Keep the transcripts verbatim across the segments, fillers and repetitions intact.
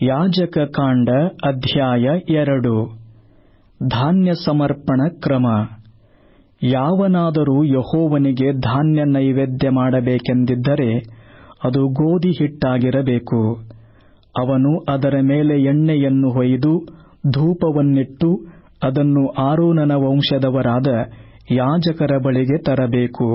ಯಾಜಕ ಕಾಂಡ ಅಧ್ಯಾಯ ಎರಡು. ಧಾನ್ಯ ಸಮರ್ಪಣ ಕ್ರಮ. ಯಾವನಾದರೂ ಯೆಹೋವನಿಗೆ ಧಾನ್ಯ ನೈವೇದ್ಯ ಮಾಡಬೇಕೆಂದಿದ್ದರೆ ಅದು ಗೋಧಿ ಹಿಟ್ಟಾಗಿರಬೇಕು. ಅವನು ಅದರ ಮೇಲೆ ಎಣ್ಣೆಯನ್ನು ಹೊಯ್ದು ಧೂಪವನ್ನಿಟ್ಟು ಅದನ್ನು ಆರೋನನ ವಂಶದವರಾದ ಯಾಜಕರ ಬಳಿಗೆ ತರಬೇಕು.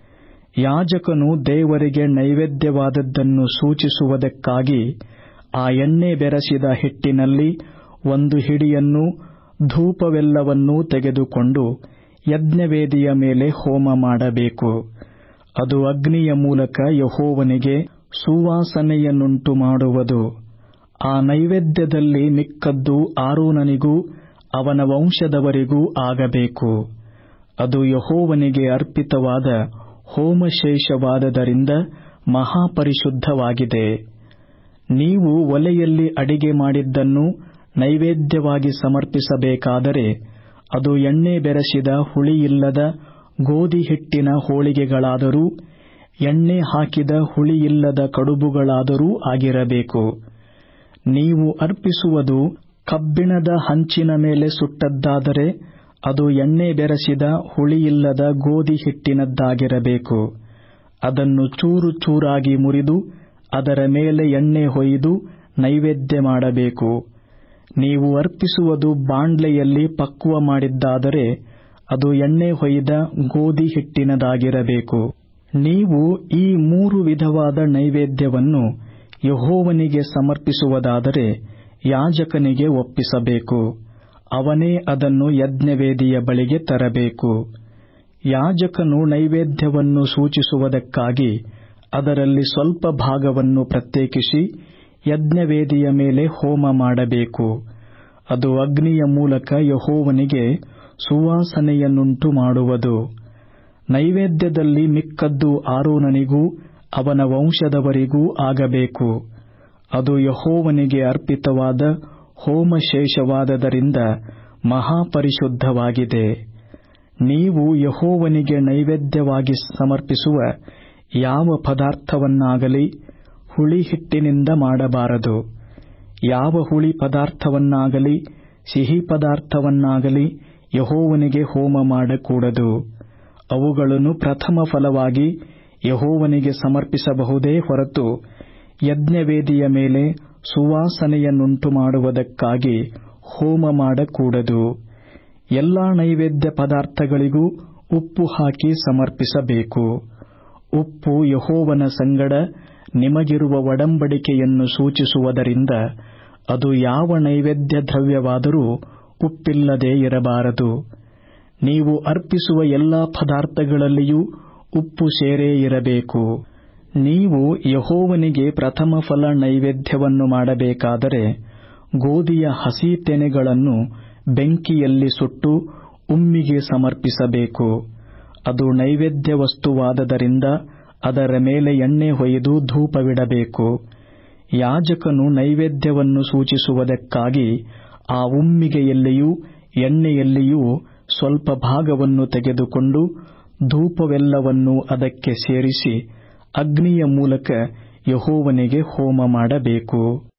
ಯಾಜಕನು ದೇವರಿಗೆ ನೈವೇದ್ಯವಾದದ್ದನ್ನು ಸೂಚಿಸುವುದಕ್ಕಾಗಿ ಆ ಎಣ್ಣೆ ಬೆರೆಸಿದ ಹಿಟ್ಟಿನಲ್ಲಿ ಒಂದು ಹಿಡಿಯನ್ನು ಧೂಪವೆಲ್ಲವನ್ನೂ ತೆಗೆದುಕೊಂಡು ಯಜ್ಞವೇದಿಯ ಮೇಲೆ ಹೋಮ ಮಾಡಬೇಕು. ಅದು ಅಗ್ನಿಯ ಮೂಲಕ ಯೆಹೋವನಿಗೆ ಸುವಾಸನೆಯನ್ನುಂಟು ಮಾಡುವುದು. ಆ ನೈವೇದ್ಯದಲ್ಲಿ ಮಿಕ್ಕದ್ದು ಆರೋನನಿಗೂ ಅವನ ವಂಶದವರಿಗೂ ಆಗಬೇಕು. ಅದು ಯೆಹೋವನಿಗೆ ಅರ್ಪಿತವಾದ ಹೋಮಶೇಷವಾದದರಿಂದ ಮಹಾಪರಿಶುದ್ಧವಾಗಿದೆ. ನೀವು ಒಲೆಯಲ್ಲಿ ಅಡಿಗೆ ಮಾಡಿದ್ದನ್ನು ನೈವೇದ್ಯವಾಗಿ ಸಮರ್ಪಿಸಬೇಕಾದರೆ ಅದು ಎಣ್ಣೆ ಬೆರೆಸಿದ ಹುಳಿಯಿಲ್ಲದ ಗೋಧಿ ಹಿಟ್ಟಿನ ಹೋಳಿಗೆಗಳಾದರೂ ಎಣ್ಣೆ ಹಾಕಿದ ಹುಳಿಯಿಲ್ಲದ ಕಡುಬುಗಳಾದರೂ ಆಗಿರಬೇಕು. ನೀವು ಅರ್ಪಿಸುವುದು ಕಬ್ಬಿಣದ ಹಂಚಿನ ಮೇಲೆ ಸುಟ್ಟದ್ದಾದರೆ ಅದು ಎಣ್ಣೆ ಬೆರೆಸಿದ ಹುಳಿಯಿಲ್ಲದ ಗೋಧಿ ಹಿಟ್ಟಿನದ್ದಾಗಿರಬೇಕು. ಅದನ್ನು ಚೂರು ಚೂರಾಗಿ ಮುರಿದು ಅದರ ಮೇಲೆ ಎಣ್ಣೆ ಹೊಯ್ದು ನೈವೇದ್ಯ ಮಾಡಬೇಕು. ನೀವು ಅರ್ಪಿಸುವುದು ಬಾಂಡ್ಲೆಯಲ್ಲಿ ಪಕ್ವ ಮಾಡಿದ್ದಾದರೆ ಅದು ಎಣ್ಣೆ ಹೊಯ್ದ ಗೋಧಿ ಹಿಟ್ಟಿನದಾಗಿರಬೇಕು. ನೀವು ಈ ಮೂರು ವಿಧವಾದ ನೈವೇದ್ಯವನ್ನು ಯೆಹೋವನಿಗೆ ಸಮರ್ಪಿಸುವುದಾದರೆ ಯಾಜಕನಿಗೆ ಒಪ್ಪಿಸಬೇಕು. ಅವನೇ ಅದನ್ನು ಯಜ್ಞವೇದಿಯ ಬಳಿಗೆ ತರಬೇಕು. ಯಾಜಕನು ನೈವೇದ್ಯವನ್ನು ಸೂಚಿಸುವುದಕ್ಕಾಗಿ ಅದರಲ್ಲಿ ಸ್ವಲ್ಪ ಭಾಗವನ್ನು ಪ್ರತ್ಯೇಕಿಸಿ ಯಜ್ಞವೇದಿಯ ಮೇಲೆ ಹೋಮ ಮಾಡಬೇಕು. ಅದು ಅಗ್ನಿಯ ಮೂಲಕ ಯೆಹೋವನಿಗೆ ಸುವಾಸನೆಯನ್ನುಂಟು ಮಾಡುವುದು. ನೈವೇದ್ಯದಲ್ಲಿ ಮಿಕ್ಕದ್ದು ಆರೋನನಿಗೂ ಅವನ ವಂಶದವರಿಗೂ ಆಗಬೇಕು. ಅದು ಯೆಹೋವನಿಗೆ ಅರ್ಪಿತವಾದ ಹೋಮಶೇಷವಾದದರಿಂದ ಮಹಾಪರಿಶುದ್ಧವಾಗಿದೆ. ನೀವು ಯೆಹೋವನಿಗೆ ನೈವೇದ್ಯವಾಗಿ ಸಮರ್ಪಿಸುವ ಯಾವ ಪದಾರ್ಥವನ್ನಾಗಲಿ ಹುಳಿ ಹಿಟ್ಟಿನಿಂದ ಮಾಡಬಾರದು. ಯಾವ ಹುಳಿ ಪದಾರ್ಥವನ್ನಾಗಲಿ ಸಿಹಿ ಪದಾರ್ಥವನ್ನಾಗಲಿ ಯೆಹೋವನಿಗೆ ಹೋಮ ಮಾಡಕೂಡದು. ಅವುಗಳನ್ನು ಪ್ರಥಮ ಫಲವಾಗಿ ಯೆಹೋವನಿಗೆ ಸಮರ್ಪಿಸಬಹುದೇ ಹೊರತು ಯಜ್ಞವೇದಿಯ ಮೇಲೆ ಸುವಾಸನೆಯನ್ನುಂಟು ಮಾಡುವುದಕ್ಕಾಗಿ ಹೋಮ ಮಾಡಕೂಡದು. ಎಲ್ಲಾ ನೈವೇದ್ಯ ಪದಾರ್ಥಗಳಿಗೂ ಉಪ್ಪು ಹಾಕಿ ಸಮರ್ಪಿಸಬೇಕು. ಉಪ್ಪು ಯೆಹೋವನ ಸಂಗಡ ನಿಮಗಿರುವ ಒಡಂಬಡಿಕೆಯನ್ನು ಸೂಚಿಸುವುದರಿಂದ ಅದು ಯಾವ ನೈವೇದ್ಯ ದ್ರವ್ಯವಾದರೂ ಉಪ್ಪಿಲ್ಲದೆ ಇರಬಾರದು. ನೀವು ಅರ್ಪಿಸುವ ಎಲ್ಲಾ ಪದಾರ್ಥಗಳಲ್ಲಿಯೂ ಉಪ್ಪು ಸೇರೇ ಇರಬೇಕು. ನೀವು ಯೆಹೋವನಿಗೆ ಪ್ರಥಮ ಫಲ ನೈವೇದ್ಯವನ್ನು ಮಾಡಬೇಕಾದರೆ ಗೋಧಿಯ ಹಸಿ ತೆನೆಗಳನ್ನು ಬೆಂಕಿಯಲ್ಲಿ ಸುಟ್ಟು ಉಮ್ಮಿಗೆ ಸಮರ್ಪಿಸಬೇಕು. ಅದು ನೈವೇದ್ಯ ವಸ್ತುವಾದದರಿಂದ ಅದರ ಮೇಲೆ ಎಣ್ಣೆ ಹೊಯ್ದು ಧೂಪವಿಡಬೇಕು. ಯಾಜಕನು ನೈವೇದ್ಯವನ್ನು ಸೂಚಿಸುವುದಕ್ಕಾಗಿ ಆ ಉಮ್ಮಿಗೆಯಲ್ಲಿಯೂ ಎಣ್ಣೆಯಲ್ಲಿಯೂ ಸ್ವಲ್ಪ ಭಾಗವನ್ನು ತೆಗೆದುಕೊಂಡು ಧೂಪವೆಲ್ಲವನ್ನೂ ಅದಕ್ಕೆ ಸೇರಿಸಿ ಅಗ್ನಿಯ ಮೂಲಕ ಯೆಹೋವನಿಗೆ ಹೋಮ ಮಾಡಬೇಕು.